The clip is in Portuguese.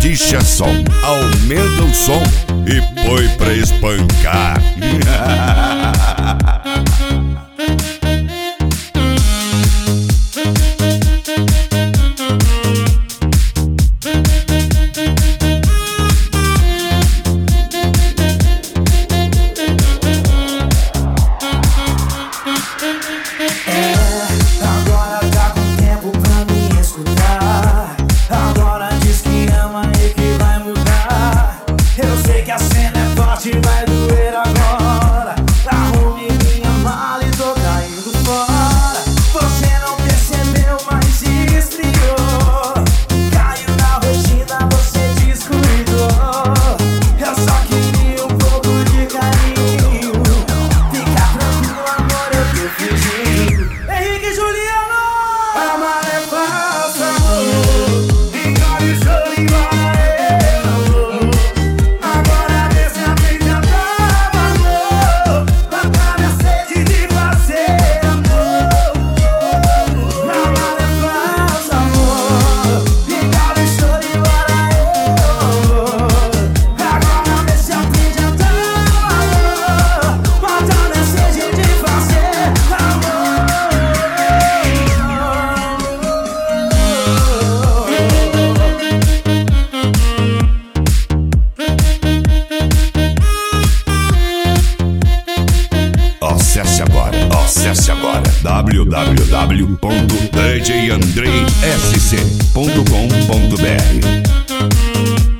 Exixa som, aumenta o som e põe pra espancar. Agora tá com tempo pra me escutar. Agora diz que ama e que vai mudar. Eu sei que a cena é forte, vai doer agora. Arrume minha mala e tô caindo fora. Você não percebeu, mas esfriou. Caiu na rotina, você descuidou. Eu só queria um pouco de carinho. Fica tranquilo, amor, eu tô fingindo. Henrique e Juliano! Amar é falso, amor. Engole o choro, embora eu, amor. Agora vê se aprende a dar valor. Mata minha sede de fazer amor. Amar é falso, amor. Engole o choro, embora eu, amor. Agora vê se aprende a dar valor. Mata minha sede de fazer amor. Acesse agora www.djandreisc.com.br.